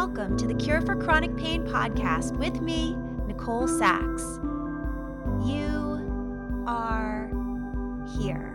welcome to the Cure for Chronic Pain podcast with me, Nicole Sachs. You are here.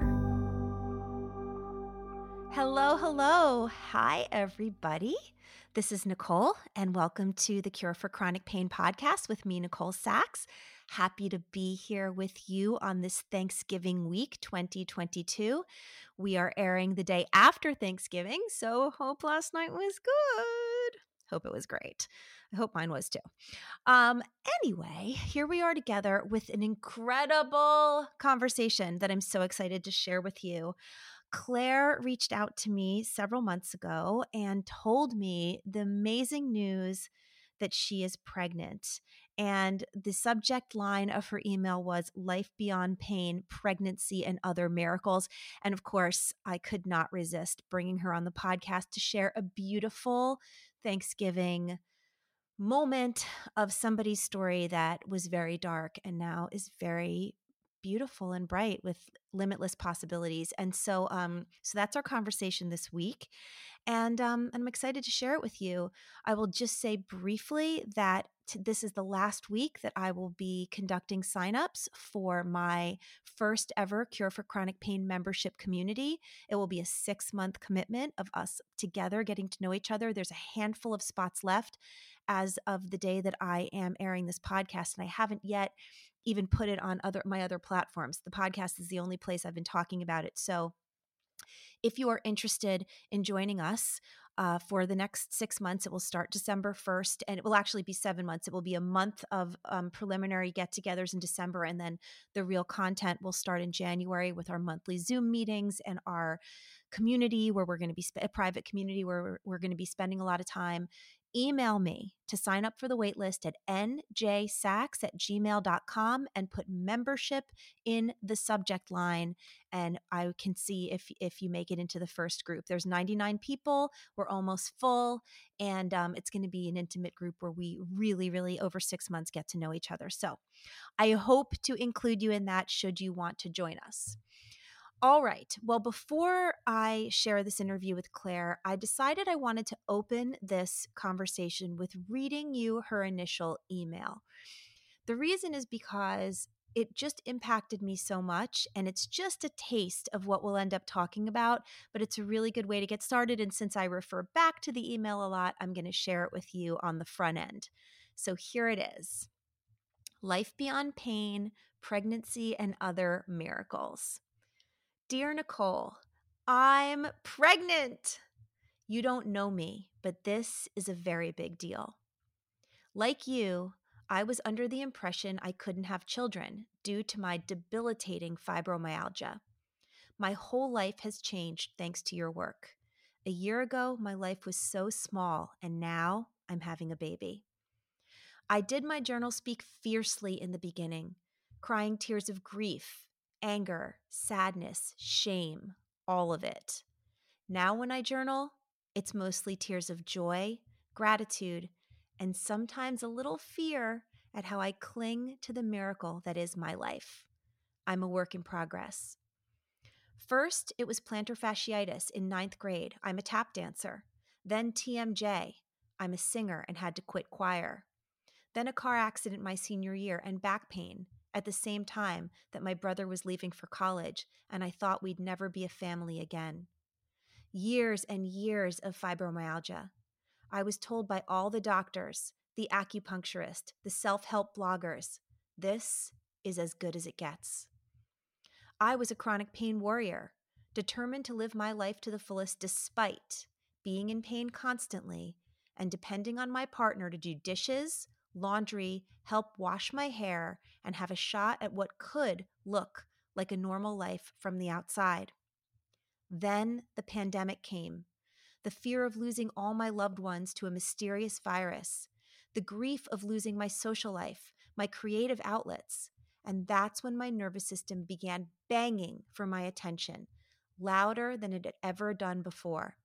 Hello. Hi, everybody. This is Nicole, and welcome to the Cure for Chronic Pain podcast with me, Nicole Sachs. Happy to be here with you on this Thanksgiving week, 2022. We are airing the day after Thanksgiving, so hope last night was good. Hope it was great. I hope mine was too. Anyway, here we are together with an incredible conversation that I'm so excited to share with you. Claire reached out to me several months ago and told me the amazing news that she is pregnant. And the subject line of her email was Life Beyond Pain, Pregnancy, and Other Miracles. And of course, I could not resist bringing her on the podcast to share a beautiful Thanksgiving moment of somebody's story that was very dark and now is very beautiful and bright with limitless possibilities. And so that's our conversation this week. And I'm excited to share it with you. I will just say briefly that this is the last week that I will be conducting signups for my first ever Cure for Chronic Pain membership community. It will be a 6-month commitment of us together getting to know each other. There's a handful of spots left as of the day that I am airing this podcast, and I haven't yet even put it on my other platforms. The podcast is the only place I've been talking about it. So if you are interested in joining us for the next 6 months, it will start December 1st, and it will actually be 7 months. It will be a month of preliminary get-togethers in December, and then the real content will start in January with our monthly Zoom meetings and our community where we're going to be a private community where we're going to be spending a lot of time. Email me to sign up for the waitlist at njsachs@gmail.com and put membership in the subject line, and I can see if you make it into the first group. There's 99 people. We're almost full, and it's going to be an intimate group where we really, over 6 months get to know each other. So I hope to include you in that should you want to join us. All right. Well, before I share this interview with Claire, I decided I wanted to open this conversation with reading you her initial email. The reason is because it just impacted me so much, and it's just a taste of what we'll end up talking about, but it's a really good way to get started. And since I refer back to the email a lot, I'm going to share it with you on the front end. So here it is. Life Beyond Pain, Pregnancy, and Other Miracles. Dear Nicole, I'm pregnant. You don't know me, but this is a very big deal. Like you, I was under the impression I couldn't have children due to my debilitating fibromyalgia. My whole life has changed thanks to your work. A year ago, my life was so small, and now I'm having a baby. I did my journal speak fiercely in the beginning, crying tears of grief, anger, sadness, shame, all of it. Now when I journal, it's mostly tears of joy, gratitude, and sometimes a little fear at how I cling to the miracle that is my life. I'm a work in progress. First, it was plantar fasciitis in 9th grade. I'm a tap dancer. Then TMJ. I'm a singer and had to quit choir. Then a car accident my senior year and back pain at the same time that my brother was leaving for college, and I thought we'd never be a family again. Years and years of fibromyalgia. I was told by all the doctors, the acupuncturist, the self-help bloggers, this is as good as it gets. I was a chronic pain warrior, determined to live my life to the fullest despite being in pain constantly and depending on my partner to do dishes, laundry, help wash my hair, and have a shot at what could look like a normal life from the outside. Then the pandemic came. The fear of losing all my loved ones to a mysterious virus. The grief of losing my social life, my creative outlets. And that's when my nervous system began banging for my attention, louder than it had ever done before.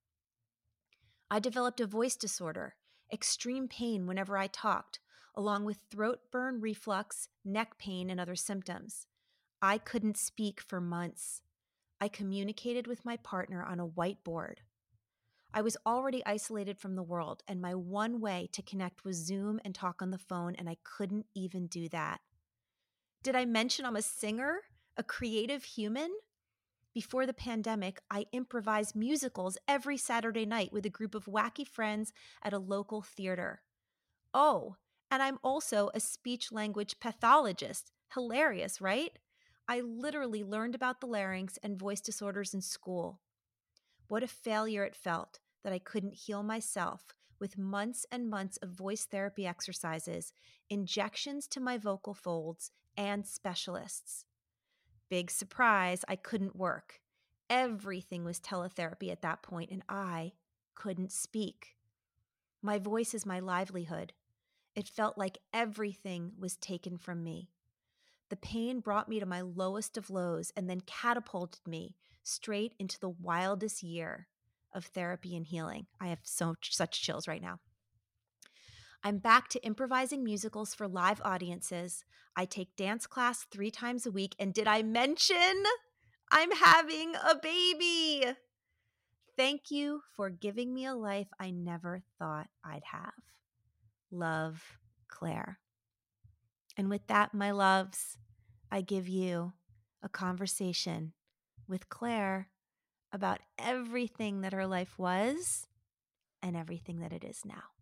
I developed a voice disorder, extreme pain whenever I talked, along with throat burn, reflux, neck pain, and other symptoms. I couldn't speak for months. I communicated with my partner on a whiteboard. I was already isolated from the world, and my one way to connect was Zoom and talk on the phone, and I couldn't even do that. Did I mention I'm a singer, a creative human? Before the pandemic, I improvised musicals every Saturday night with a group of wacky friends at a local theater. Oh, and I'm also a speech language pathologist. Hilarious, right? I literally learned about the larynx and voice disorders in school. What a failure it felt that I couldn't heal myself with months and months of voice therapy exercises, injections to my vocal folds, and specialists. Big surprise, I couldn't work. Everything was teletherapy at that point, and I couldn't speak. My voice is my livelihood. It felt like everything was taken from me. The pain brought me to my lowest of lows and then catapulted me straight into the wildest year of therapy and healing. I have such chills right now. I'm back to improvising musicals for live audiences. I take dance class 3 times a week. And did I mention I'm having a baby? Thank you for giving me a life I never thought I'd have. Love, Claire. And with that, my loves, I give you a conversation with Claire about everything that her life was and everything that it is now.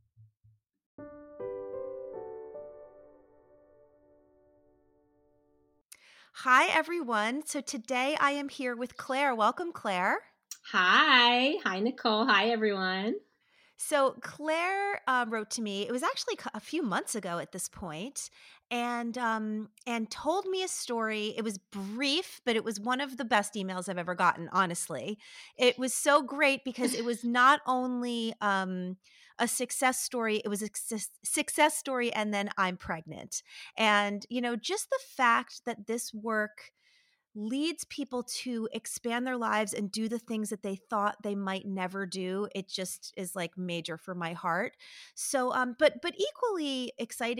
Hi, everyone. So today I am here with Claire. Welcome, Claire. Hi. Hi, Nicole. Hi, everyone. So Claire wrote to me. It was actually a few months ago at this point, and told me a story. It was brief, but it was one of the best emails I've ever gotten. Honestly, it was so great because it was not only a success story; it was a success story, and then I'm pregnant, and just the fact that this work leads people to expand their lives and do the things that they thought they might never do. It just is like major for my heart. So but equally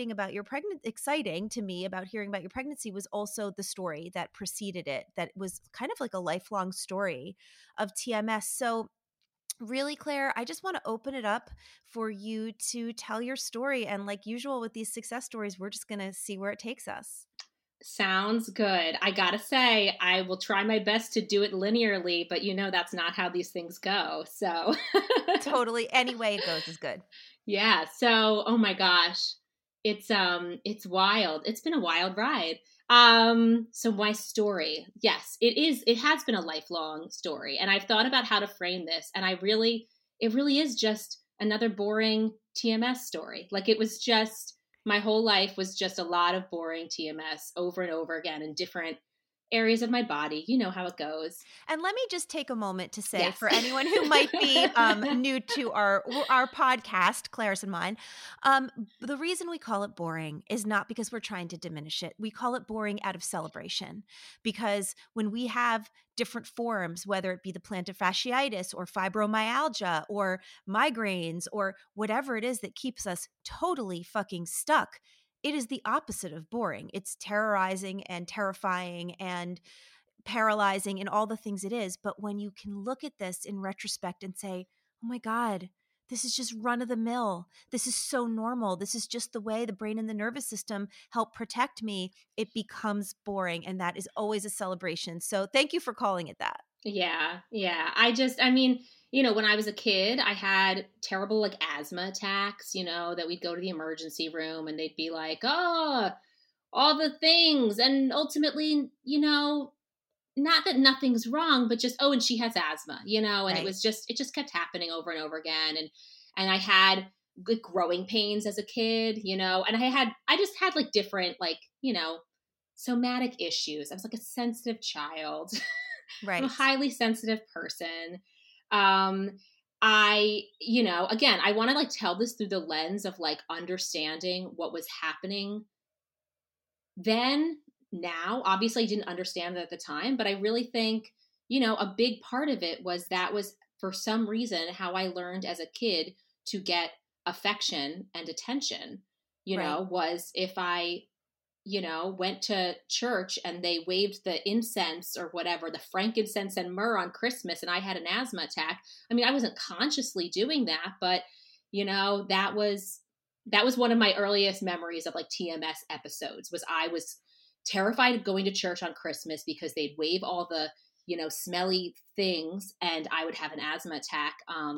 exciting to me about hearing about your pregnancy was also the story that preceded it, that was kind of like a lifelong story of TMS. So really, Claire, I just want to open it up for you to tell your story, and like usual with these success stories, we're just going to see where it takes us. Sounds good. I gotta say, I will try my best to do it linearly, but that's not how these things go. So, Totally, any way it goes is good. yeah. So, oh my gosh, it's wild. It's been a wild ride. So my story, yes, it is. It has been a lifelong story, and I've thought about how to frame this, and it really is just another boring TMS story. Like it was just my whole life was just a lot of boring TMS over and over again in different areas of my body. You know how it goes. And let me just take a moment to say, Yes. for anyone who might be new to our podcast, Claire's and mine, the reason we call it boring is not because we're trying to diminish it. We call it boring out of celebration, because when we have different forms, whether it be the plantar fasciitis or fibromyalgia or migraines or whatever it is that keeps us totally fucking stuck, it is the opposite of boring. It's terrorizing and terrifying and paralyzing and all the things it is. But when you can look at this in retrospect and say, oh my God, this is just run of the mill. This is so normal. This is just the way the brain and the nervous system help protect me. It becomes boring. And that is always a celebration. So thank you for calling it that. Yeah, yeah. I mean, when I was a kid, I had terrible like asthma attacks, that we'd go to the emergency room and they'd be like, oh, all the things. And ultimately, not that nothing's wrong, but just, oh, and she has asthma, and Right. it just kept happening over and over again. And I had good growing pains as a kid, and I just had like different, like, somatic issues. I was like a sensitive child. I'm a Right. highly sensitive person. Um, again, I want to like tell this through the lens of like understanding what was happening then, now. Obviously, I didn't understand it at the time, but I really think, a big part of it was that was for some reason how I learned as a kid to get affection and attention, Right. was if I went to church and they waved the incense or whatever, the frankincense and myrrh on Christmas, and I had an asthma attack. I mean, I wasn't consciously doing that, but that was one of my earliest memories of like TMS episodes. Was I was terrified of going to church on Christmas because they'd wave all the smelly things and I would have an asthma attack.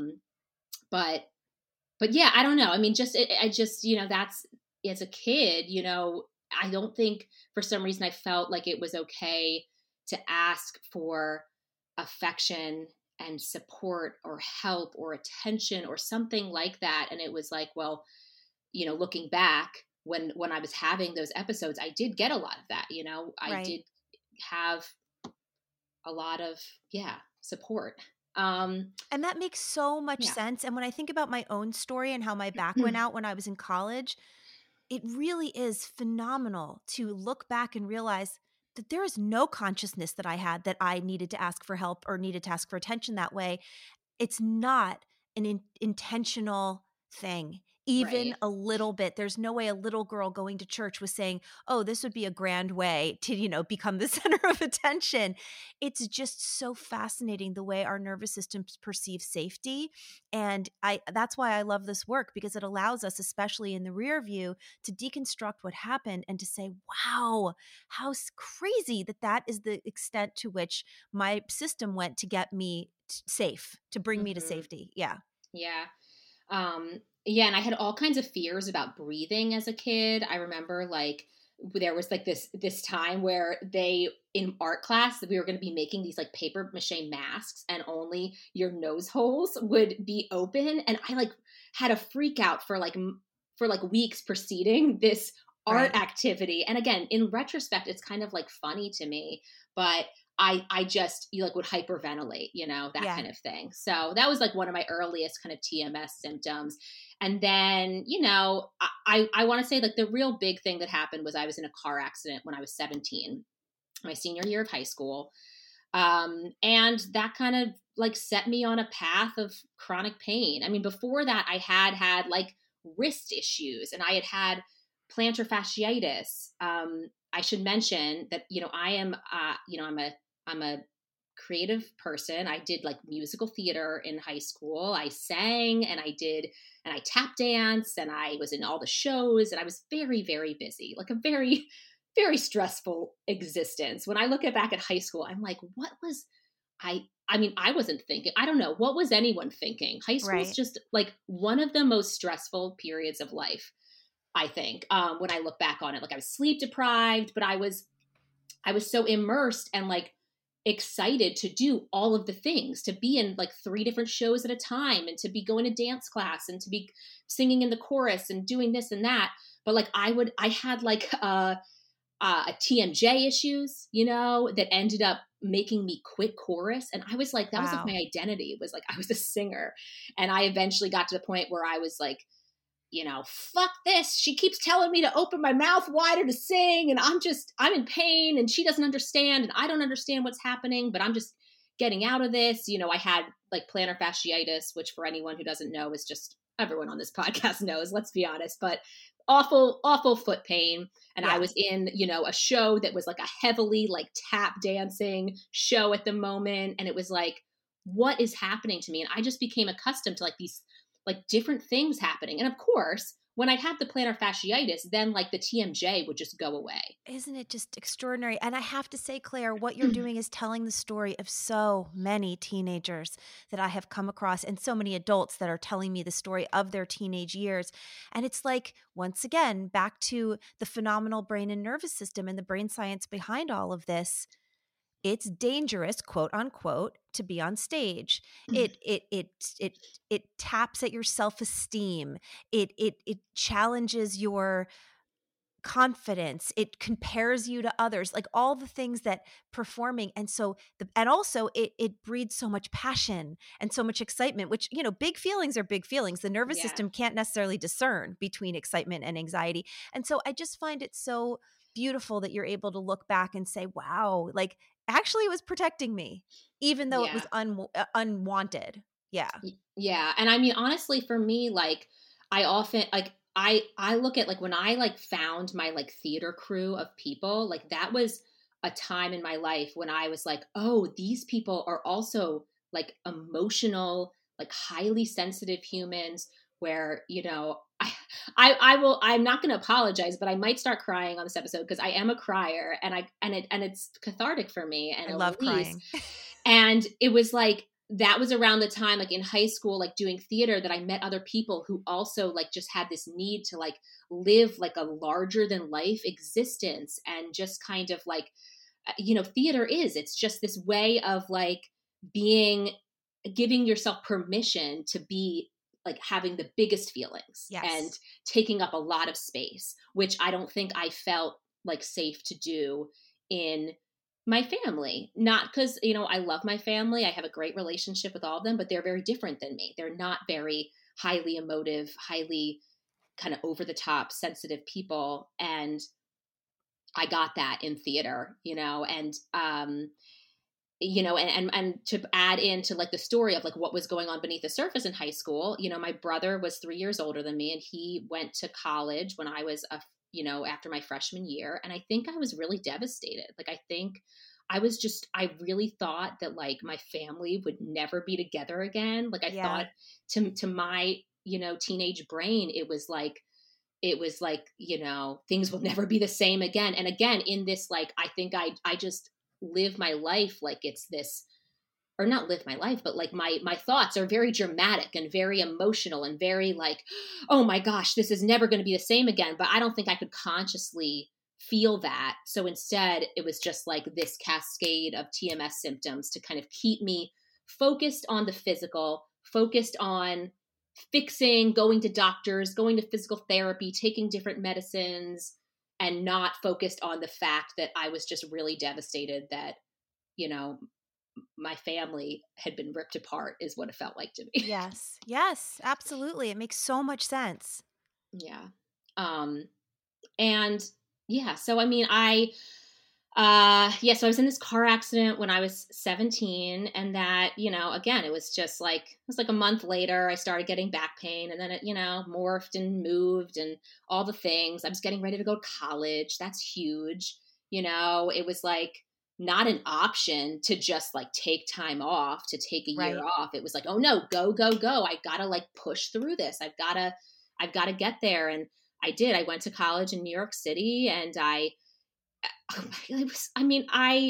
But yeah, I don't know. I mean, I just, that's, as a kid, I don't think for some reason I felt like it was okay to ask for affection and support or help or attention or something like that. And it was like, well, looking back, when I was having those episodes, I did get a lot of that. I Right. did have a lot of, yeah, support. And that makes so much Yeah. sense. And when I think about my own story and how my back went out when I was in college, it really is phenomenal to look back and realize that there is no consciousness that I had that I needed to ask for help or needed to ask for attention that way. It's not an intentional thing, even Right. a little bit. There's no way a little girl going to church was saying, "Oh, this would be a grand way to, become the center of attention." It's just so fascinating the way our nervous systems perceive safety, and I that's why I love this work because it allows us, especially in the rear view, to deconstruct what happened and to say, "Wow, how crazy that is the extent to which my system went to get me safe, to bring me to Hmm. safety." Yeah. Yeah. Yeah, and I had all kinds of fears about breathing as a kid. I remember like there was like this time where they in art class that we were going to be making these like paper mache masks and only your nose holes would be open, and I like had a freak out for like weeks preceding this art Right. activity. And again, in retrospect, it's kind of like funny to me, but I just you like would hyperventilate, that Yeah. kind of thing. So that was like one of my earliest kind of TMS symptoms. And then, I want to say like the real big thing that happened was I was in a car accident when I was 17, my senior year of high school. And that kind of like set me on a path of chronic pain. I mean, before that, I had like wrist issues and I had plantar fasciitis. I should mention that, I am, I'm a creative person. I did like musical theater in high school. I sang and I tap danced and I was in all the shows and I was very, very busy, like a very, very stressful existence. When I look back at high school, I'm like, what was I mean, I wasn't thinking. I don't know. What was anyone thinking? High school's Right. just like one of the most stressful periods of life, I think. When I look back on it, like I was sleep deprived, but I was so immersed and like excited to do all of the things, to be in like 3 different shows at a time and to be going to dance class and to be singing in the chorus and doing this and that. But like I had like a TMJ issues, that ended up making me quit chorus. And I was like, that was like my Wow. identity. It was like I was a singer. And I eventually got to the point where I was like, fuck this. She keeps telling me to open my mouth wider to sing, and I'm in pain, and she doesn't understand, and I don't understand what's happening, but I'm just getting out of this. I had like plantar fasciitis, which for anyone who doesn't know is just everyone on this podcast knows, let's be honest, but awful, awful foot pain. And I Yeah. was in, a show that was like a heavily like tap dancing show at the moment. And it was like, what is happening to me? And I just became accustomed to like these like different things happening. And of course, when I'd have the plantar fasciitis, then like the TMJ would just go away. Isn't it just extraordinary? And I have to say, Claire, what you're doing is telling the story of so many teenagers that I have come across and so many adults that are telling me the story of their teenage years. And it's like, once again, back to the phenomenal brain and nervous system and the brain science behind all of this. It's dangerous, quote unquote, to be on stage. It taps at your self-esteem. It challenges your confidence. It compares you to others, like all the things that performing. And so and also it breeds so much passion and so much excitement, which, big feelings are big feelings. The nervous Yeah. system can't necessarily discern between excitement and anxiety. And so I just find it so beautiful that you're able to look back and say, wow, like actually it was protecting me, even though it was Yeah. unwanted. Yeah. Yeah. And I mean, honestly, for me, like, I often, like, I look at like when I like found my like theater crew of people, like that was a time in my life when I was like, oh, these people are also like emotional, like highly sensitive humans where, you know, I'm not going to apologize, but I might start crying on this episode because I am a crier and it's cathartic for me and I a love release. crying. And it was like that was around the time like in high school like doing theater that I met other people who also like just had this need to like live like a larger than life existence and just kind of like you know theater is it's just this way of like being giving yourself permission to be like having the biggest feelings and Yes. taking up a lot of space, which I don't think I felt like safe to do in my family. Not because, you know, I love my family. I have a great relationship with all of them, but they're very different than me. They're not very highly emotive, highly kind of over the top, sensitive people. And I got that in theater, you know, and you know, and to add into like the story of like what was going on beneath the surface in high school, you know, my brother was 3 years older than me, and he went to college when I was you know, after my freshman year, and I think I was really devastated. Like, I think I really thought that like my family would never be together again. Like, I Yeah. thought to my you know teenage brain, it was like you know things will never be the same again and again in this like I think I just live my life like it's this or not live my life but like my thoughts are very dramatic and very emotional and very like oh my gosh this is never going to be the same again but I don't think I could consciously feel that so instead it was just like this cascade of TMS symptoms to kind of keep me focused on the physical focused on fixing, going to doctors, going to physical therapy, taking different medicines, and not focused on the fact that I was just really devastated that, you know, my family had been ripped apart, is what it felt like to me. Yes. Yes, absolutely. It makes so much sense. Yeah. Um, and yeah, so I mean, yeah, so I was in this car accident when I was 17 and that, you know, again, it was like a month later I started getting back pain and then it, you know, morphed and moved and all the things. I was getting ready to go to college. That's huge. You know, it was like not an option to just like take time off, to take a year Right. off. It was like, "Oh no, go go go. I got to like push through this. I've got to get there." And I did. I went to college in New York City and it was, I mean,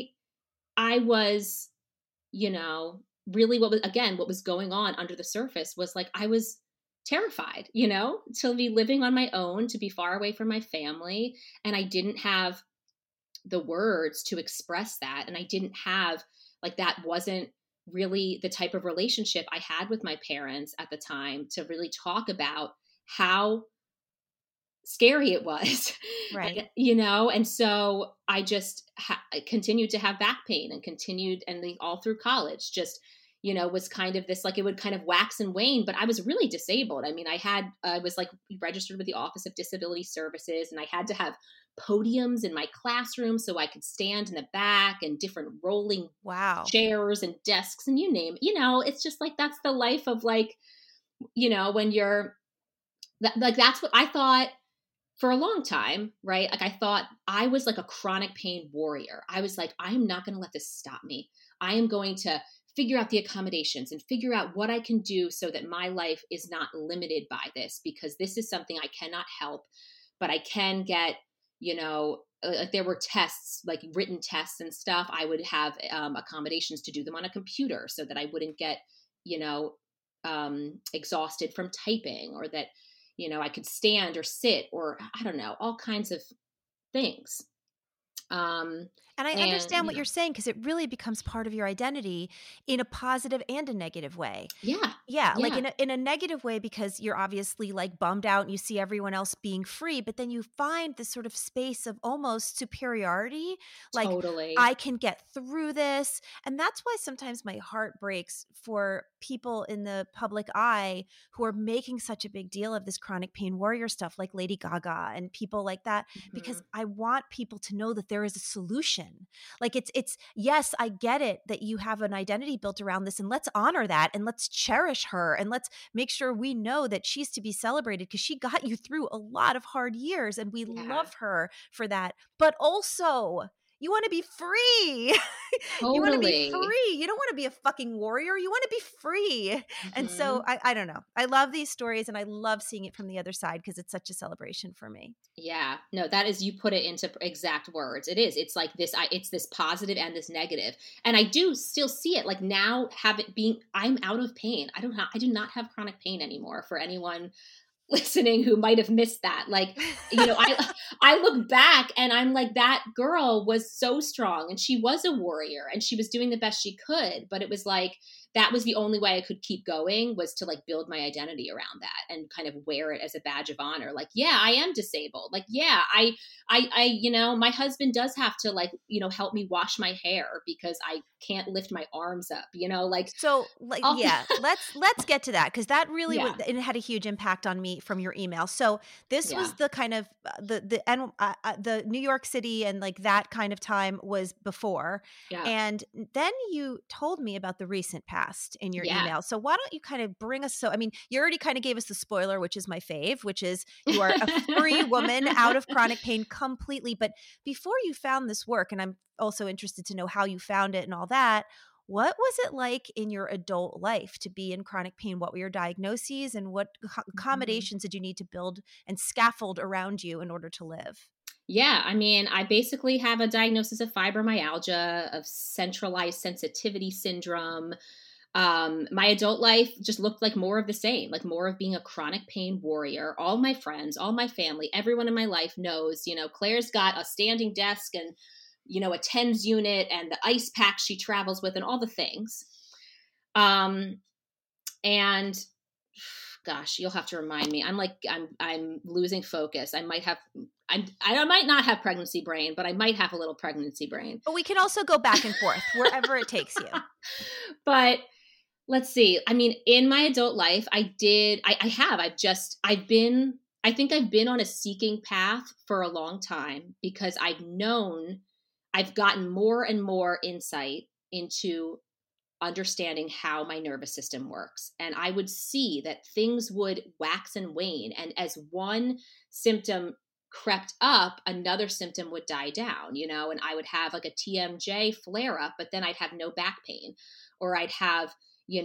I was, you know, really what was going on under the surface was like, I was terrified, you know, to be living on my own, to be far away from my family. And I didn't have the words to express that. And I didn't have, like, that wasn't really the type of relationship I had with my parents at the time to really talk about how scary it was Right. and, you know and so I just continued to have back pain and continued and all through college just you know was kind of this like it would kind of wax and wane but I was really disabled. I mean I was like registered with the Office of Disability Services and I had to have podiums in my classroom so I could stand in the back and different rolling Wow. chairs and desks and you name it. You know it's just like that's the life of like you know when you're like that's what I thought for a long time, right? Like I thought I was like a chronic pain warrior. I was like, I'm not going to let this stop me. I am going to figure out the accommodations and figure out what I can do so that my life is not limited by this because this is something I cannot help, but I can get, you know, like there were tests, like written tests and stuff. I would have accommodations to do them on a computer so that I wouldn't get, you know, exhausted from typing or that you know I could stand or sit or I don't know all kinds of things um And I and understand what yeah you're saying because it really becomes part of your identity in a positive and a negative way. yeah Yeah, like yeah in a negative way because you're obviously like bummed out and you see everyone else being free, but then you find this sort of space of almost superiority, like totally I can get through this. And that's why sometimes my heart breaks for people in the public eye who are making such a big deal of this chronic pain warrior stuff like Lady Gaga and people like that because hmm I want people to know that there is a solution celebration. Like it's yes, I get it that you have an identity built around this, and let's honor that and let's cherish her and let's make sure we know that she's to be celebrated because she got you through a lot of hard years and we Yeah, love her for that. But also, you want to be free. You want to be totally. free. You don't want to be a fucking warrior. You want to be free. And so Hmm. I don't know. I love these stories and I love seeing it from the other side because it's such a celebration for me. Yeah, no, that is, you put it into exact words. It is. It's like this. It's this positive and this negative, and I do still see it. Like now, have it being, I'm out of pain. I do not have chronic pain anymore. For anyone listening who might have missed that, like, I look back and I'm like, that girl was so strong and she was a warrior and she was doing the best she could, but it was like that was the only way I could keep going, was to like build my identity around that and kind of wear it as a badge of honor. Like, yeah, I am disabled. Like, yeah, my husband does have to, like, help me wash my hair because I can't lift my arms up, like So, like, all. yeah, let's get to that because that really was Yeah, it had a huge impact on me from your email. So this yeah, was the kind of the New York City and like that kind of time was before, yeah, and then you told me about the recent past in your yeah. email. So why don't you kind of bring us? So I mean, you already kind of gave us the spoiler, which is my fave, which is you are a free woman out of chronic pain completely. But before you found this work, and I'm also interested to know how you found it and all that, what was it like in your adult life to be in chronic pain? What were your diagnoses and what Mhm. accommodations did you need to build and scaffold around you in order to live? Yeah, I mean, I basically have a diagnosis of fibromyalgia, of centralized sensitivity syndrome. My adult life just looked like more of the same, like more of being a chronic pain warrior. All my friends, all my family, everyone in my life knows, Claire's got a standing desk and, a TENS unit and the ice pack she travels with and all the things. Um, and gosh, you'll have to remind me. I'm losing focus. I might not have pregnancy brain, but I might have a little pregnancy brain. But we can also go back and forth wherever it takes you. But let's see. I mean, in my adult life, I think I've been on a seeking path for a long time because I've gotten more and more insight into understanding how my nervous system works. And I would see that things would wax and wane. And as one symptom crept up, another symptom would die down, and I would have like a TMJ flare up, but then I'd have no back pain, or I'd have,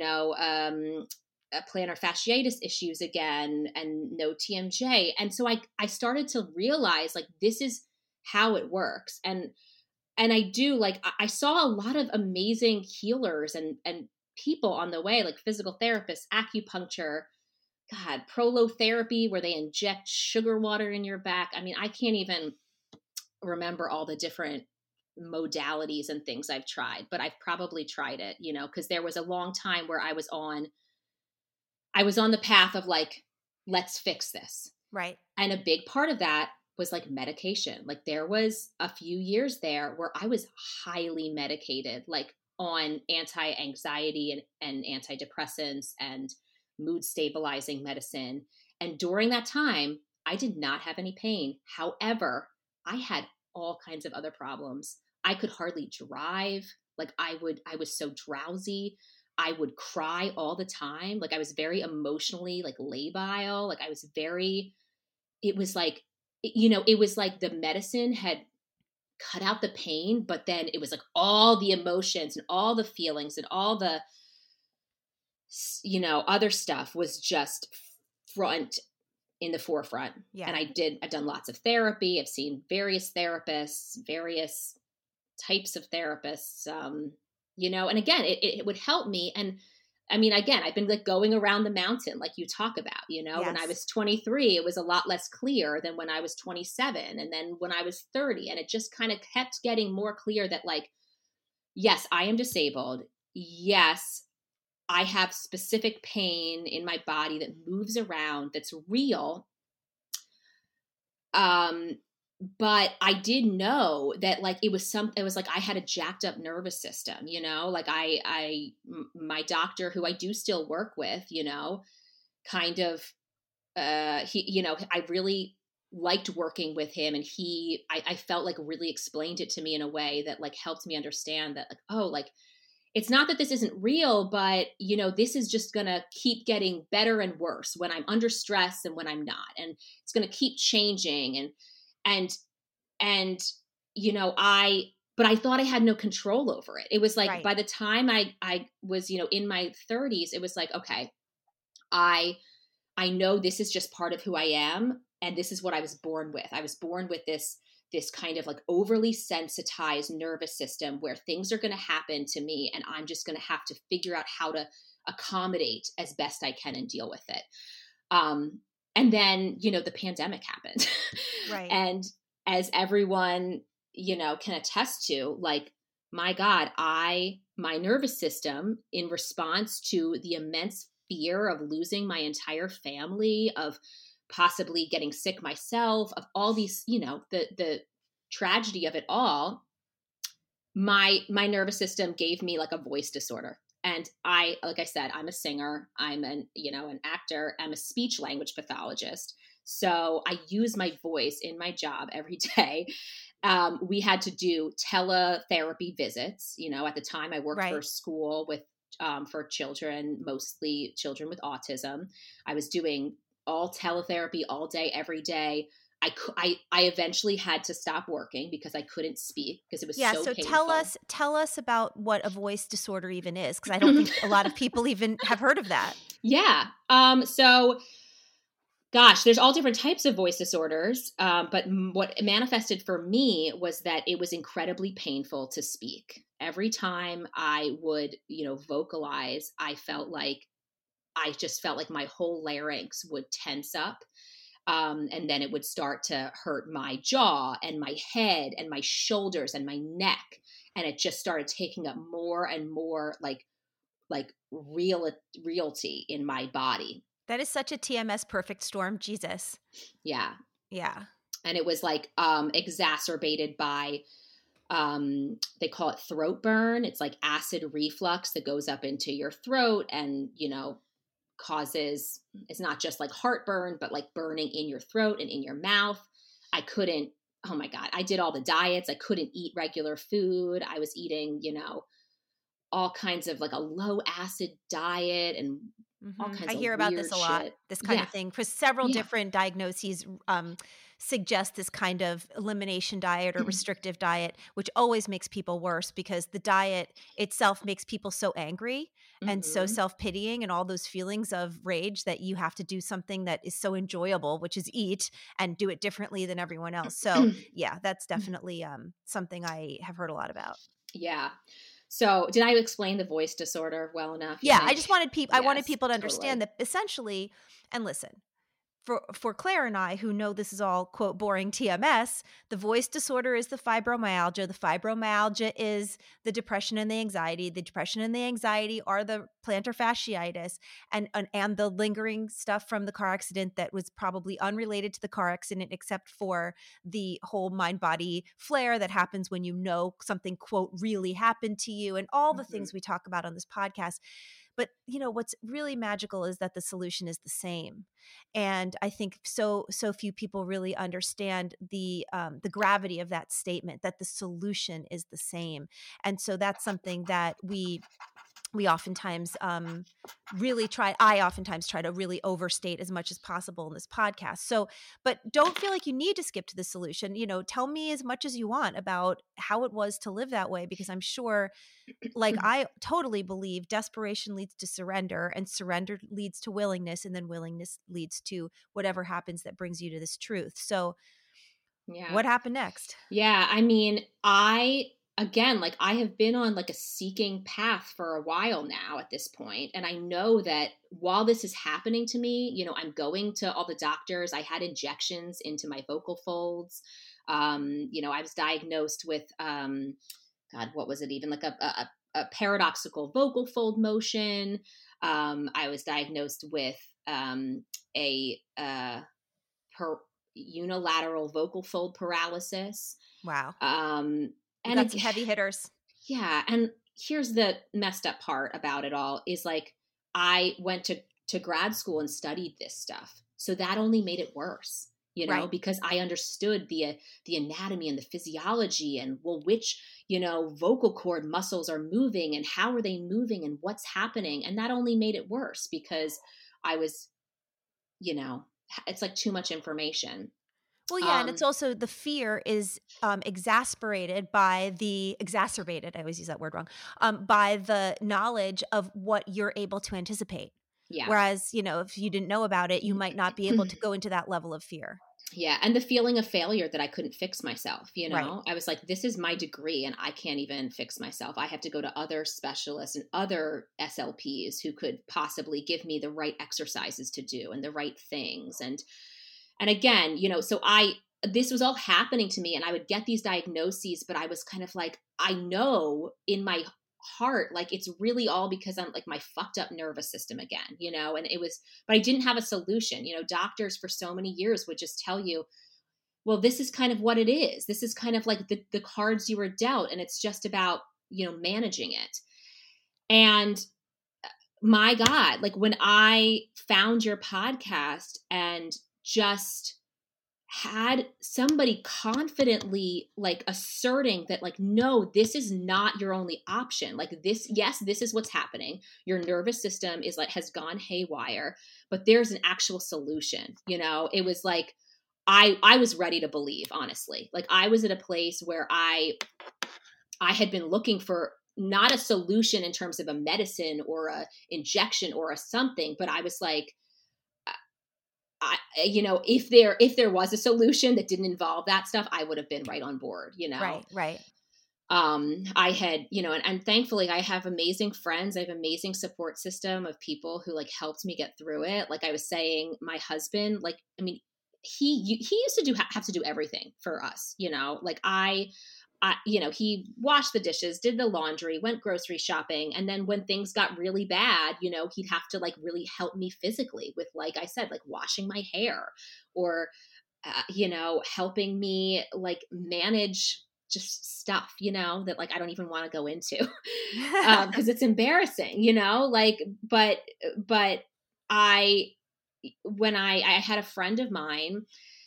plantar fasciitis issues again and no TMJ. And so I started to realize like this is how it works. And I do, like, I saw a lot of amazing healers and people on the way, like physical therapists, acupuncture, God, prolotherapy, where they inject sugar water in your back. I mean, I can't even remember all the different modalities and things I've tried, but I've probably tried it, because there was a long time where I was on the path of like, let's fix this. Right. And a big part of that was like medication. Like there was a few years there where I was highly medicated, like on anti-anxiety and antidepressants and mood stabilizing medicine. And during that time, I did not have any pain. However, I had all kinds of other problems. I could hardly drive. Like I was so drowsy. I would cry all the time. Like I was very emotionally like labile. Like I was very, it was like, it was like the medicine had cut out the pain, but then it was like all the emotions and all the feelings and all the, other stuff was just front in the forefront. Yeah. And I've done lots of therapy. I've seen various therapists, various types of therapists, and again, it would help me. And I mean, again, I've been like going around the mountain, like you talk about, when I Yes. was 23, it was a lot less clear than when I was 27. And then when I was 30, and it just kind of kept getting more clear that like, yes, I am disabled. Yes, I have specific pain in my body that moves around, that's real. Um, but I did know that like it was like I had a jacked up nervous system, like my doctor, who I do still work with, kind of, he, I really liked working with him, and I felt like really explained it to me in a way that like helped me understand that like, oh, like it's not that this isn't real, but this is just going to keep getting better and worse when I'm under stress and when I'm not. And it's going to keep changing. And, and, but I thought I had no control over it. It was like, Right. by the time I was, in my 30s, it was like, okay, I know this is just part of who I am. And this is what I was born with. I was born with this kind of like overly sensitized nervous system where things are going to happen to me and I'm just going to have to figure out how to accommodate as best I can and deal with it. And then, the pandemic happened. Right. And as everyone, can attest to, like, my God, my nervous system, in response to the immense fear of losing my entire family, of possibly getting sick myself, of all these, the tragedy of it all, my nervous system gave me like a voice disorder. And like I said, I'm a singer, I'm an actor, I'm a speech language pathologist. So I use my voice in my job every day. We had to do teletherapy visits. At the time I worked for a Right. school with for children, mostly children with autism. I was doing all teletherapy all day, every day. I eventually had to stop working because I couldn't speak because it was Yeah, so so tell painful. us tell us about what a voice disorder even is, because I don't think a lot of people even have heard of that. Yeah. So gosh, there's all different types of voice disorders. But what manifested for me was that it was incredibly painful to speak. Every time I would, vocalize, I just felt like my whole larynx would tense up. And then it would start to hurt my jaw and my head and my shoulders and my neck. And it just started taking up more and more like realty in my body. That is such a TMS perfect storm, Jesus. Yeah. Yeah. And it was like exacerbated by they call it throat burn. It's like acid reflux that goes up into your throat and causes, it's not just like heartburn, but like burning in your throat and in your mouth. I couldn't, oh my God, I did all the diets. I couldn't eat regular food. I was eating, all kinds of like a low acid diet and all I kinds of hear about this weird a lot, shit. this kind Yeah. of thing, because several Yeah. different diagnoses suggest this kind of elimination diet or restrictive diet, which always makes people worse because the diet itself makes people so angry and so Hmm. self-pitying and all those feelings of rage that you have to do something that is so enjoyable, which is eat and do it differently than everyone else. So yeah, that's definitely something I have heard a lot about. Yeah. So did I explain the voice disorder well enough, you Yeah, think? I wanted Yes, people to understand totally. that essentially, and listen, for Claire and I, who know this is all quote boring TMS, the voice disorder is the fibromyalgia. The fibromyalgia is the depression and the anxiety. The depression and the anxiety are the plantar fasciitis and the lingering stuff from the car accident that was probably unrelated to the car accident, except for the whole mind body flare that happens when something quote really happened to you, and all the Hmm. things we talk about on this podcast. But what's really magical is that the solution is the same, and I think so few people really understand the gravity of that statement, that the solution is the same. And so that's something that we oftentimes I oftentimes try to really overstate as much as possible in this podcast. So, but don't feel like you need to skip to the solution. Tell me as much as you want about how it was to live that way, because I'm sure, like, I totally believe desperation leads to surrender, and surrender leads to willingness, and then willingness leads to whatever happens that brings you to this truth. So Yeah. what happened next? Yeah. I mean, I have been on like a seeking path for a while now at this point. And I know that while this is happening to me, I'm going to all the doctors. I had injections into my vocal folds. I was diagnosed with, God, what was it even? Like a paradoxical vocal fold motion. I was diagnosed with a per, unilateral vocal fold paralysis. Wow. Um, You and got it, some heavy hitters. yeah, and here's the messed up part about it all is like I went to grad school and studied this stuff, so that only made it worse. Right. because I understood the anatomy and the physiology and, well, which, vocal cord muscles are moving and how are they moving and what's happening. And that only made it worse because I was, you know, it's like too much information. Well, yeah, and it's Um, also the fear is exacerbated by exacerbated, I always use that word wrong, by the knowledge of what you're able to anticipate. yeah. Whereas, if you didn't know about it, you might not be able to go into that level of fear. Yeah, and the feeling of failure that I couldn't fix myself, Right. I was like, this is my degree and I can't even fix myself. I have to go to other specialists and other SLPs who could possibly give me the right exercises to do and the right things. And again, so this was all happening to me and I would get these diagnoses, but I was kind of like, I know in my heart, like it's really all because I'm like my fucked up nervous system again, and it was, but I didn't have a solution. Doctors for so many years would just tell you, well, this is kind of what it is. This is kind of like the cards you were dealt, and it's just about, managing it. And my God, like when I found your podcast and just had somebody confidently like asserting that, like, no, this is not your only option. Like, this, yes, this is what's happening. Your nervous system is like has gone haywire, but there's an actual solution. It was like I was ready to believe, honestly. Like I was at a place where I had been looking for not a solution in terms of a medicine or a injection or a something, but I was like, if there was a solution that didn't involve that stuff, I would have been right on board. Right. Right. I had, and thankfully I have amazing friends. I have amazing support system of people who like helped me get through it. Like I was saying, my husband, like, I mean, he used to have to do everything for us, like he washed the dishes, did the laundry, went grocery shopping. And then when things got really bad, he'd have to like really help me physically with, like I said, like washing my hair or, helping me like manage just stuff, that like I don't even want to go into because it's embarrassing, like, but I, when I had a friend of mine,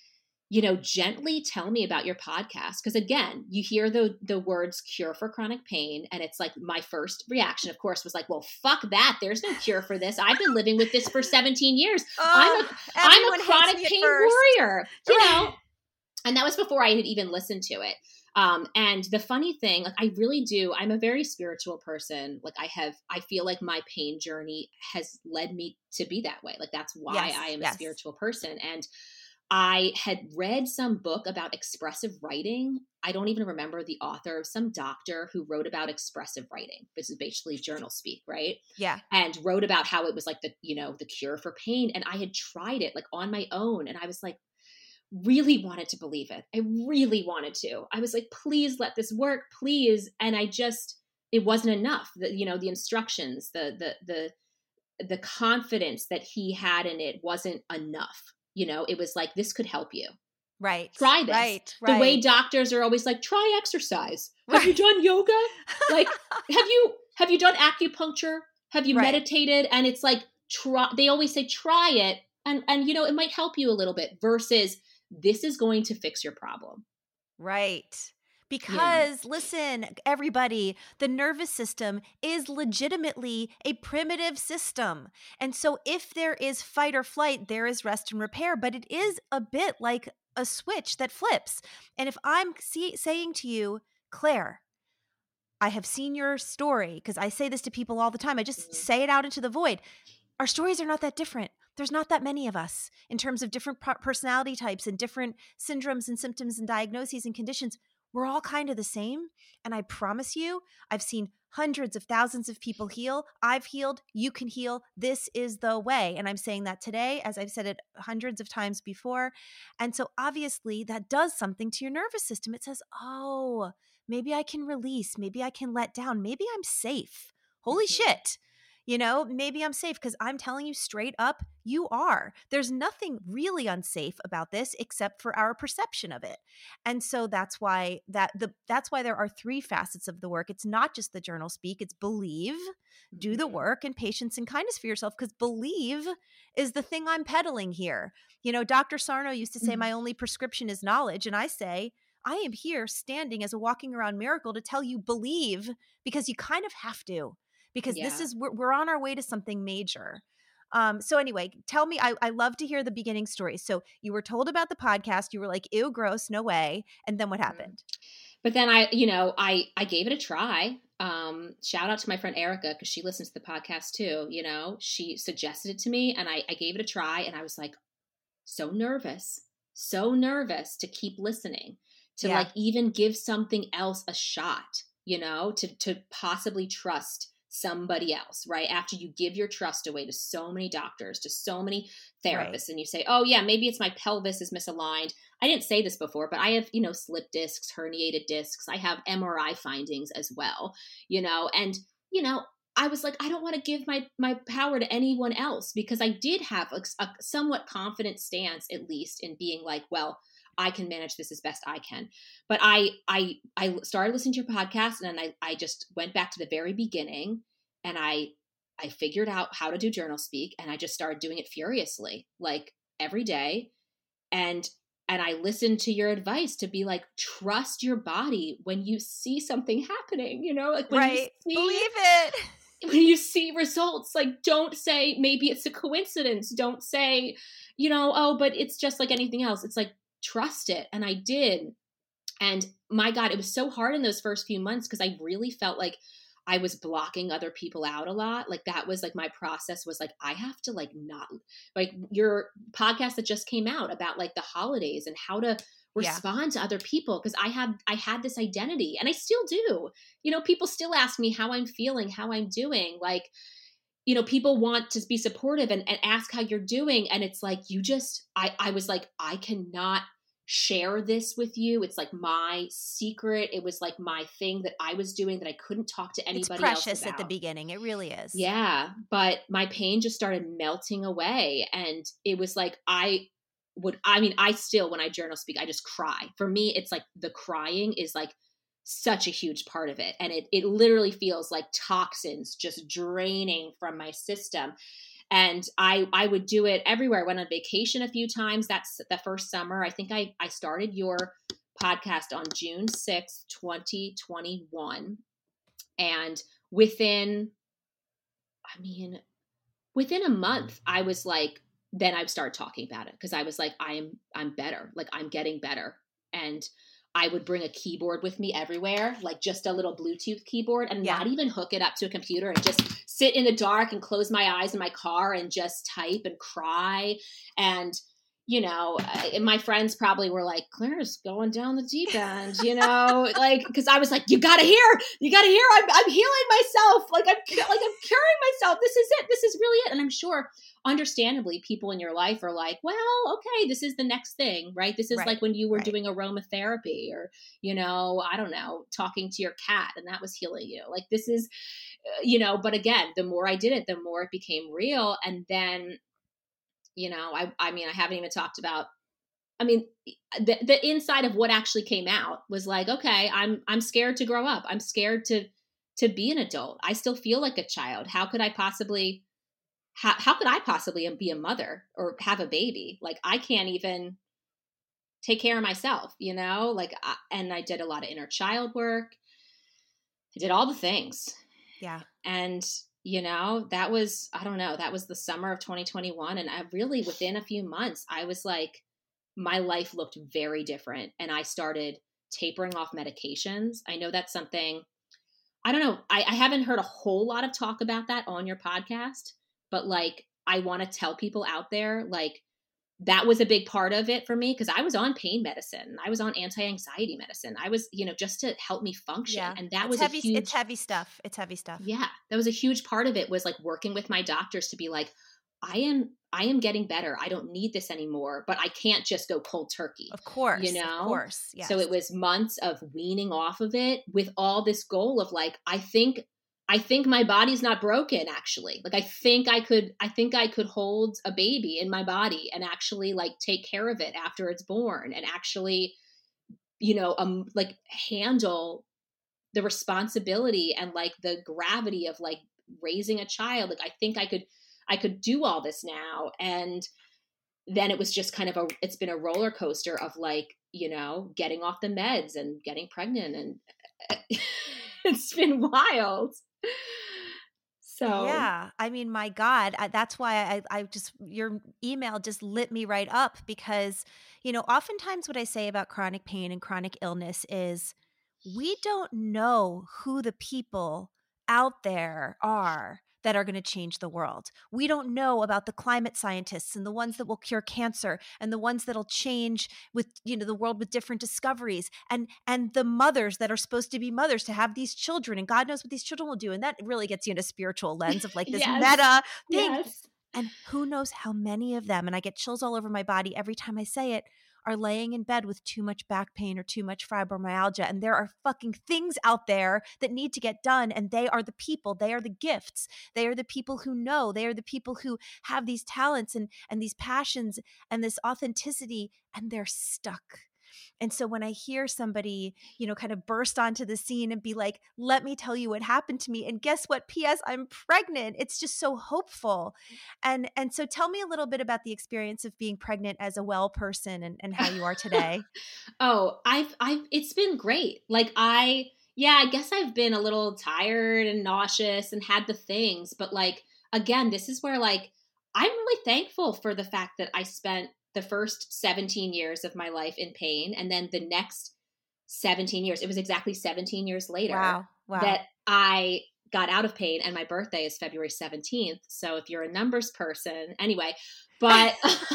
gently tell me about your podcast. Because again, you hear the words cure for chronic pain. And it's like my first reaction, of course, was like, well, fuck that. There's no cure for this. I've been living with this for 17 years. I'm Everyone a hates chronic me at pain first. warrior, and that was before I had even listened to it. And the funny thing, like I really do, I'm a very spiritual person. Like I feel like my pain journey has led me to be that way. Like that's why Yes. I am a Yes. spiritual person. And I had read some book about expressive writing. I don't even remember the author, some doctor who wrote about expressive writing. This is basically journal speak, right? Yeah. And wrote about how it was like the cure for pain. And I had tried it like on my own. And I was like, really wanted to believe it. I really wanted to. I was like, please let this work, please. And it wasn't enough. The instructions, the confidence that he had in it wasn't enough. It was like, this could help you. Right. Try this. Right. The way Right. doctors are always like, try exercise. Right. Have you done yoga? Like, have you done acupuncture? Have you Right. meditated? And it's like, they always say, try it. And it might help you a little bit versus this is going to fix your problem. Right. Because listen, everybody, the nervous system is legitimately a primitive system. And so if there is fight or flight, there is rest and repair, but it is a bit like a switch that flips. And if I'm saying to you, Claire, I have seen your story, because I say this to people all the time, I just say it out into the void. Our stories are not that different. There's not that many of us in terms of different personality types and different syndromes and symptoms and diagnoses and conditions. We're all kind of the same. And I promise you, I've seen hundreds of thousands of people heal. I've healed. You can heal. This is the way. And I'm saying that today, as I've said it hundreds of times before. And so obviously that does something to your nervous system. It says, oh, maybe I can release. Maybe I can let down. Maybe I'm safe. Holy shit. Maybe I'm safe because I'm telling you straight up, you are. There's nothing really unsafe about this except for our perception of it. And so that's why there are three facets of the work. It's not just the journal speak, it's believe, do the Mhm. work, and patience and kindness for yourself, because believe is the thing I'm peddling here. Dr. Sarno used to say, Mhm. my only prescription is knowledge. And I say, I am here standing as a walking around miracle to tell you believe, because you kind of have to, because Yeah. we're on our way to something major. So anyway, tell me, I love to hear the beginning story. So you were told about the podcast, you were like, ew, gross, no way. And then what Mhm. happened? But then I gave it a try. Shout out to my friend Erica because she listens to the podcast too. She suggested it to me, and I gave it a try, and I was like so nervous to keep listening, to Yeah, like even give something else a shot. To possibly trust somebody else, right? After you give your trust away to so many doctors, to so many right. therapists, and you say, oh yeah, maybe it's my pelvis is misaligned. I didn't say this before, but I have, slip discs, herniated discs. I have MRI findings as well, and, I was like, I don't want to give my power to anyone else, because I did have a somewhat confident stance, at least, in being like, well, I can manage this as best I can. But I started listening to your podcast, and then I just went back to the very beginning, and I figured out how to do journal speak, and I just started doing it furiously, like every day. And I listened to your advice to be like, trust your body when you see something happening, like Right. Believe it. when you see results, like, don't say maybe it's a coincidence. Don't say, oh, but it's just like anything else. It's like, trust it. And I did. And my God, it was so hard in those first few months, because I really felt like I was blocking other people out a lot. Like, that was like my process, was like, I have to, like, not, like your podcast that just came out about like the holidays and how to Yeah. respond to other people. Cause I had this identity, and I still do. People still ask me how I'm feeling, how I'm doing. Like, people want to be supportive and ask how you're doing. And it's like, I was like, I cannot share this with you. It's like my secret. It was like my thing that I was doing that I couldn't talk to It's anybody else precious at the about. beginning. It really is. Yeah. But my pain just started melting away. And it was like, I still, when I journal speak, I just cry. For me, it's like the crying is like such a huge part of it. And it literally feels like toxins just draining from my system. And I would do it everywhere. I went on vacation a few times. That's the first summer. I think I started your podcast on June 6th, 2021. And within, I mean, within a month, I was like, then I would start talking about it, because I was like, I'm better. Like, I'm getting better. And I would bring a keyboard with me everywhere, like just a little Bluetooth keyboard, and Yeah. not even hook it up to a computer, and just sit in the dark and close my eyes in my car and just type and cry. And my friends probably were like, Claire's going down the deep end, like, because I was like, you gotta hear, I'm healing myself, like I'm curing myself. This is it. This is really it. And I'm sure, understandably, people in your life are like, well, okay, this is the next thing, right? This is like Right. when you were Right. doing aromatherapy, or I don't know, talking to your cat, and that was healing you. Like, this is, but again, the more I did it, the more it became real. And then, I mean, I haven't even talked about, I mean, the inside of what actually came out was like, okay, I'm scared to grow up. I'm scared to be an adult. I still feel like a child. How could I possibly be a mother or have a baby? Like, I can't even take care of myself, like, and I did a lot of inner child work. I did all the things. Yeah. And, that was, I don't know, that was the summer of 2021. And I really, within a few months, I was like, my life looked very different. And I started tapering off medications. I know that's something, I don't know. I haven't heard a whole lot of talk about that on your podcast, but like, I want to tell people out there, like, that was a big part of it for me, because I was on pain medicine. I was on anti-anxiety medicine. I was, just to help me function. Yeah. And that It's was a heavy. It's huge, heavy stuff. It's heavy stuff. yeah, that was a huge part of it, was like working with my doctors to be like, I am getting better. I don't need this anymore, but I can't just go cold turkey, Of course. Of course. So Yes. it was months of weaning off of it, with all this goal of like, I think I think my body's not broken actually. Like I think I could hold a baby in my body and actually like take care of it after it's born and actually, like handle the responsibility and like the gravity of like raising a child. Like I think I could do all this now. And then it was just kind of it's been a roller coaster of like, getting off the meds and getting pregnant, and it's been wild. So, Yeah. I mean, my God, that's why your email just lit me right up because, oftentimes what I say about chronic pain and chronic illness is we don't know who the people out there are that are going to change the world. We don't know about the climate scientists and the ones that will cure cancer and the ones that'll change with, the world with different discoveries and the mothers that are supposed to be mothers to have these children and God knows what these children will do. And that really gets you into spiritual lens of like this yes, meta thing. yes. And who knows how many of them, and I get chills all over my body every time I say it, are laying in bed with too much back pain or too much fibromyalgia. And there are fucking things out there that need to get done. And they are the people, they are the gifts. They are the people who know, they are the people who have these talents and these passions and this authenticity, and they're stuck. And so when I hear somebody, kind of burst onto the scene and be like, let me tell you what happened to me. And guess what? P.S. I'm pregnant. It's just so hopeful. And so tell me a little bit about the experience of being pregnant as a well person and how you are today. Oh, it's been great. Yeah, I guess I've been a little tired and nauseous and had the things, but like, again, this is where like, I'm really thankful for the fact that I spent the first 17 years of my life in pain. And then the next 17 years, it was exactly 17 years later Wow. Wow. that I got out of pain, and my birthday is February 17th. So if you're a numbers person, anyway, but,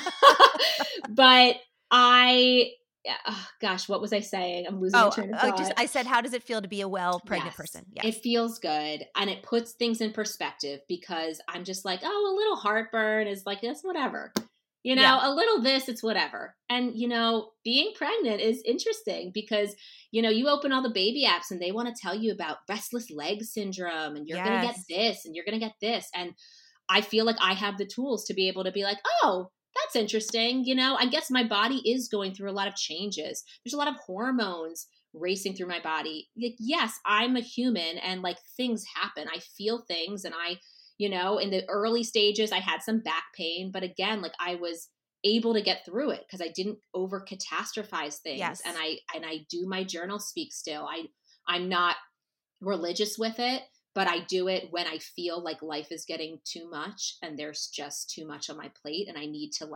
but I, oh gosh, what was I saying? I'm losing my Oh, train of just thought. I said, how does it feel to be a well pregnant Yes, person? it Yes. feels good. And it puts things in perspective because I'm just like, oh, a little heartburn is like, it's whatever. Yeah. A little this, it's whatever. And, being pregnant is interesting because, you open all the baby apps and they want to tell you about restless leg syndrome and you're going to get Yes. this and you're going to get this. And I feel like I have the tools to be able to be like, oh, that's interesting. I guess my body is going through a lot of changes. There's a lot of hormones racing through my body. Like, yes, I'm a human and like things happen. I feel things and in the early stages, I had some back pain, but again, like I was able to get through it because I didn't over catastrophize things. And Yes. I do my journal speak still. I'm not religious with it, but I do it when I feel like life is getting too much and there's just too much on my plate and I need to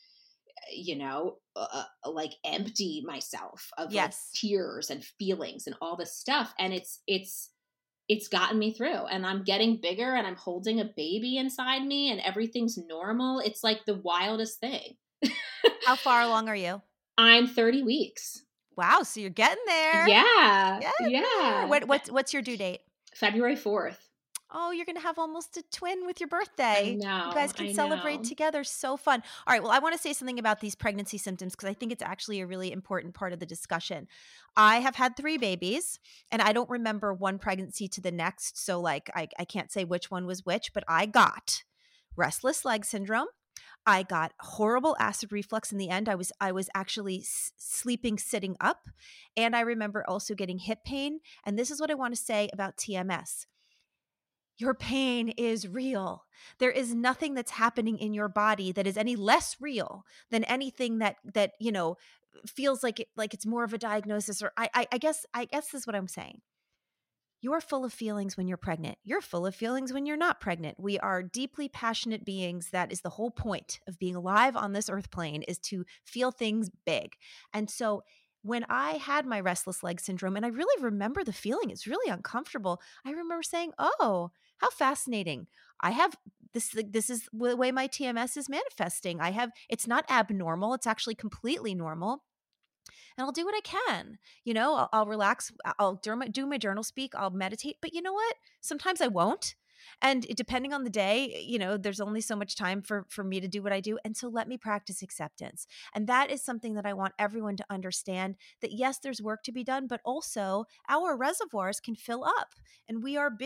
like empty myself of like Yes. tears and feelings and all this stuff. And it's gotten me through, and I'm getting bigger and I'm holding a baby inside me and everything's normal. It's like the wildest thing. How far along are you? I'm 30 weeks. Wow. So you're getting there. Yeah. Getting there. Yeah. What's your due date? February 4th. Oh, you're going to have almost a twin with your I birthday. You know. guys can I celebrate know. together. So fun. All right. Well, I want to say something about these pregnancy symptoms because I think it's actually a really important part of the discussion. I have had 3 babies and I don't remember one pregnancy to the next. So, like, I can't say which one was which, but I got restless leg syndrome. I got horrible acid reflux in the end. I was actually sleeping sitting up, and I remember also getting hip pain. And this is what I want to say about TMS. Your pain is real. There is nothing that's happening in your body that is any less real than anything that feels like it's more of a diagnosis. Or I guess this is what I'm saying. You're full of feelings when you're pregnant. You're full of feelings when you're not pregnant. We are deeply passionate beings. That is the whole point of being alive on this earth plane, is to feel things big. And so when I had my restless leg syndrome, and I really remember the feeling, it's really uncomfortable. I remember saying, "Oh, how fascinating. I have this is the way my TMS is manifesting. It's not abnormal. It's actually completely normal." And I'll do what I can. I'll relax. I'll do my journal speak. I'll meditate. But you know what? Sometimes I won't. And depending on the day, there's only so much time for me to do what I do. And so let me practice acceptance. And that is something that I want everyone to understand, that yes, there's work to be done, but also our reservoirs can fill up and we are big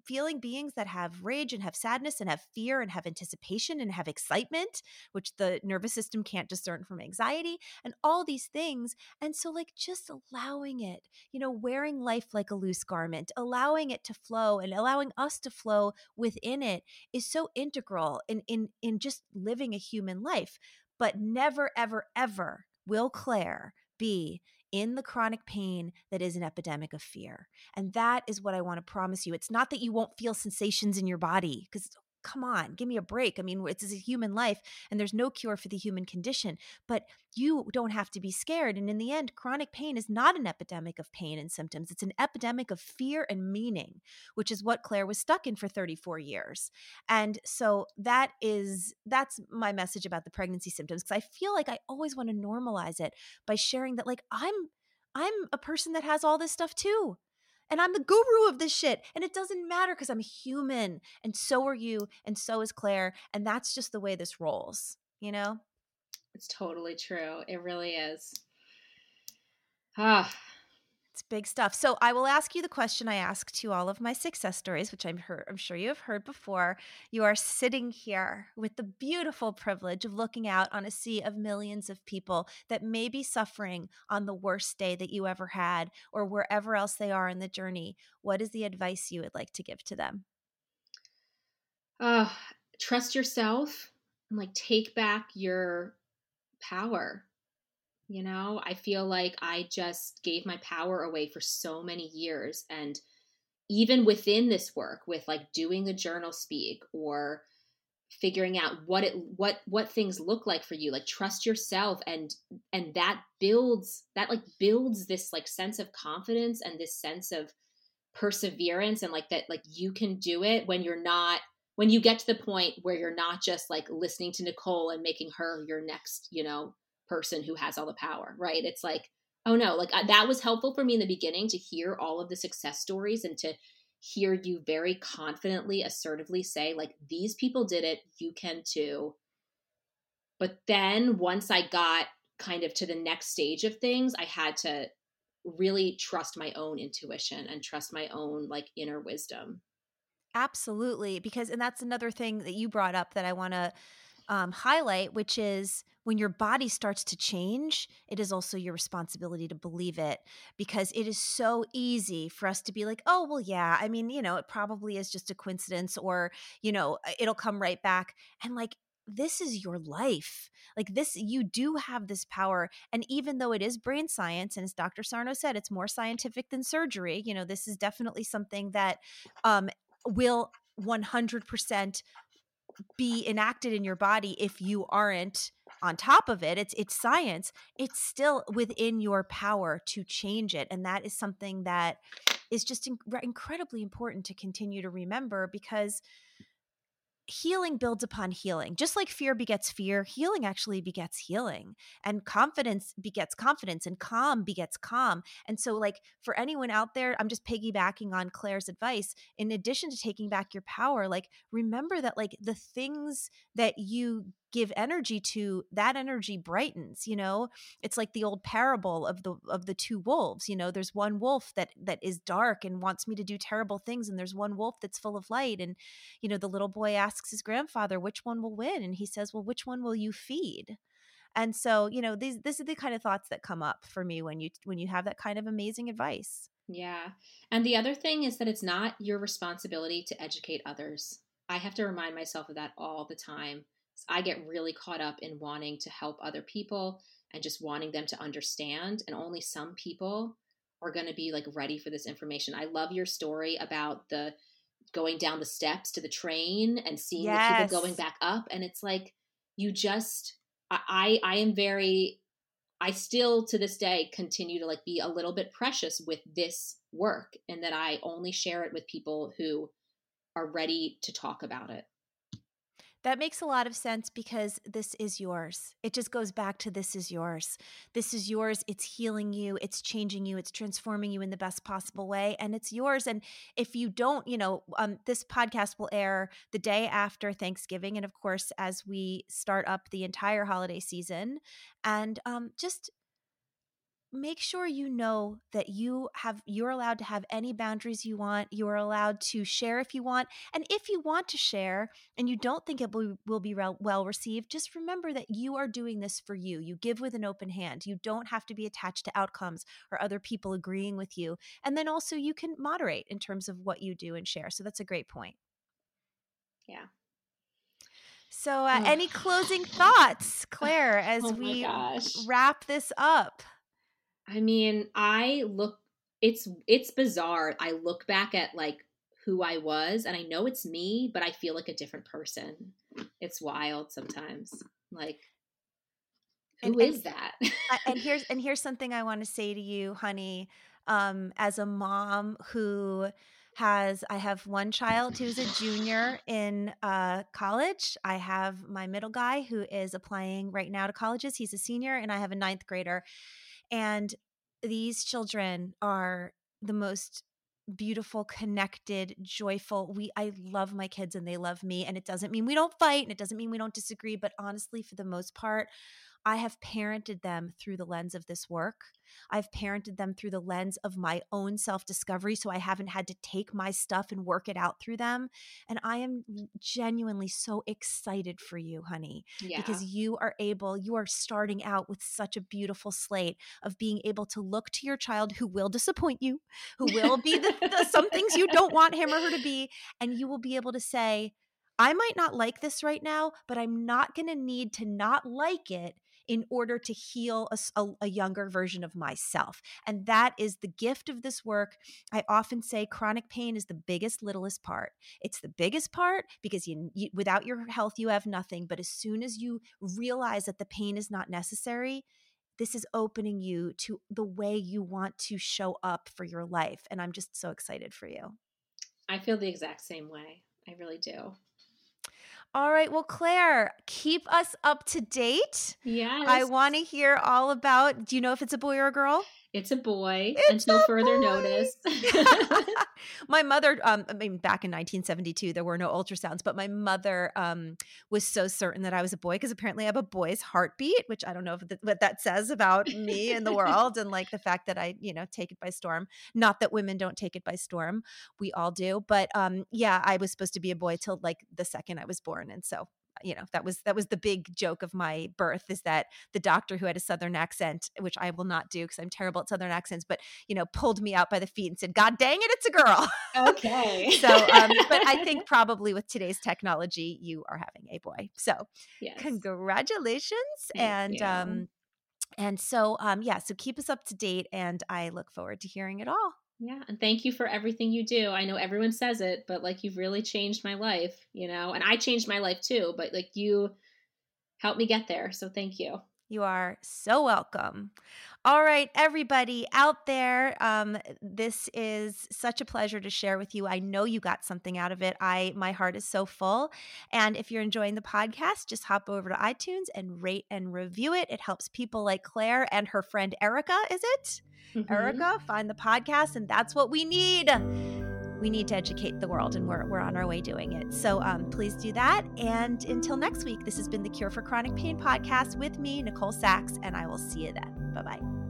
feeling beings that have rage and have sadness and have fear and have anticipation and have excitement, which the nervous system can't discern from anxiety, and all these things. And so, like, just allowing it, wearing life like a loose garment, allowing it to flow and allowing us to flow within it is so integral in just living a human life. But never, ever, ever will Claire be in the chronic pain that is an epidemic of fear. And that is what I want to promise you. It's not that you won't feel sensations in your body, because come on, give me a break. I mean, it's a human life and there's no cure for the human condition, but you don't have to be scared. And in the end, chronic pain is not an epidemic of pain and symptoms. It's an epidemic of fear and meaning, which is what Claire was stuck in for 34 years. And so that's my message about the pregnancy symptoms, because I feel like I always want to normalize it by sharing that, like, I'm a person that has all this stuff too. And I'm the guru of this shit. And it doesn't matter because I'm human. And so are you. And so is Claire. And that's just the way this rolls, you know? It's totally true. It really is. Ah, It's big stuff. So I will ask you the question I ask to all of my success stories, which I'm sure you have heard before. You are sitting here with the beautiful privilege of looking out on a sea of millions of people that may be suffering on the worst day that you ever had, or wherever else they are in the journey. What is the advice you would like to give to them? ah, trust yourself and like take back your power. I feel like I just gave my power away for so many years. And even within this work, with like doing the journal speak or figuring out what things look like for you, like trust yourself, and that builds this like sense of confidence and this sense of perseverance, and like that, like you can do it when you get to the point where you're not just like listening to Nicole and making her your next person who has all the power, right? It's like, oh no, like that was helpful for me in the beginning to hear all of the success stories and to hear you very confidently, assertively say, like, these people did it, you can too. But then once I got kind of to the next stage of things, I had to really trust my own intuition and trust my own like inner wisdom. Absolutely. And that's another thing that you brought up that I want to highlight, which is when your body starts to change, it is also your responsibility to believe it, because it is so easy for us to be like, oh, well, yeah, I mean, it probably is just a coincidence, or, it'll come right back. And like, this is your life. Like this, you do have this power. And even though it is brain science, and as Dr. Sarno said, it's more scientific than surgery, this is definitely something that um, will 100% be enacted in your body if you aren't on top of it. It's science. It's still within your power to change it, and that is something that is just incredibly important to continue to remember, because healing builds upon healing. Just like fear begets fear, healing actually begets healing. And confidence begets confidence, and calm begets calm. And so, like, for anyone out there, I'm just piggybacking on Claire's advice. In addition to taking back your power, like, remember that, like, the things that you give energy to, that energy brightens. It's like the old parable of the two wolves. There's one wolf that is dark and wants me to do terrible things, and there's one wolf that's full of light. And the little boy asks his grandfather, which one will win? And he says, well, which one will you feed? And so, this are the kind of thoughts that come up for me when you have that kind of amazing advice. Yeah. And the other thing is that it's not your responsibility to educate others. I have to remind myself of that all the time. I get really caught up in wanting to help other people and just wanting them to understand. And only some people are going to be like ready for this information. I love your story about the going down the steps to the train and seeing the people going Yes. back up. And it's like, you just, I am very, I still to this day continue to like be a little bit precious with this work, and that I only share it with people who are ready to talk about it. That makes a lot of sense, because this is yours. It just goes back to this is yours. This is yours. It's healing you. It's changing you. It's transforming you in the best possible way. And it's yours. And if you don't, this podcast will air the day after Thanksgiving. And of course, as we start up the entire holiday season. And just make sure you know that you're allowed to have any boundaries you want. You are allowed to share if you want. And if you want to share and you don't think it will be well received, just remember that you are doing this for you. You give with an open hand. You don't have to be attached to outcomes or other people agreeing with you. And then also you can moderate in terms of what you do and share. So that's a great point. Yeah. So any closing thoughts, Claire, as we gosh. wrap this up? I mean, it's bizarre. I look back at like who I was and I know it's me, but I feel like a different person. It's wild sometimes. Like, who is that? and here's something I want to say to you, honey. As a mom who I have one child who's a junior in college. I have my middle guy who is applying right now to colleges. He's a senior, and I have a 9th grader. And these children are the most beautiful, connected, joyful. I love my kids and they love me. And it doesn't mean we don't fight and it doesn't mean we don't disagree. But honestly, for the most part, I have parented them through the lens of this work. I've parented them through the lens of my own self-discovery, so I haven't had to take my stuff and work it out through them. And I am genuinely so excited for you, honey, because you are starting out with such a beautiful slate of being able to look to your child who will disappoint you, who will be some things you don't want him or her to be, and you will be able to say, I might not like this right now, but I'm not going to need to not like it in order to heal a younger version of myself. And that is the gift of this work. I often say chronic pain is the biggest, littlest part. It's the biggest part because you without your health, you have nothing. But as soon as you realize that the pain is not necessary, this is opening you to the way you want to show up for your life. And I'm just so excited for you. I feel the exact same way. I really do. All right. Well, Claire, keep us up to date. Yes. I want to hear all about, do you know if it's a boy or a girl? It's a boy until further notice. My mother, I mean, back in 1972, there were no ultrasounds, but my mother was so certain that I was a boy because apparently I have a boy's heartbeat, which I don't know what that says about me in the world and like the fact that I, take it by storm. Not that women don't take it by storm. We all do. But yeah, I was supposed to be a boy till like the second I was born. And so that was the big joke of my birth, is that the doctor who had a Southern accent, which I will not do because I'm terrible at Southern accents, but pulled me out by the feet and said, "God dang it, it's a girl." Okay. So, but I think probably with today's technology, you are having a boy. So, yes. Congratulations. Thank you. So keep us up to date, and I look forward to hearing it all. Yeah. And thank you for everything you do. I know everyone says it, but like you've really changed my life, and I changed my life too, but like you helped me get there. So thank you. You are so welcome. All right, everybody out there, this is such a pleasure to share with you. I know you got something out of it. My heart is so full. And if you're enjoying the podcast, just hop over to iTunes and rate and review it. It helps people like Claire and her friend Erica, is it? Mm-hmm. Erica, find the podcast, and that's what we need. We need to educate the world, and we're on our way doing it. So please do that. And until next week, this has been the Cure for Chronic Pain podcast with me, Nicole Sachs, and I will see you then. Bye-bye.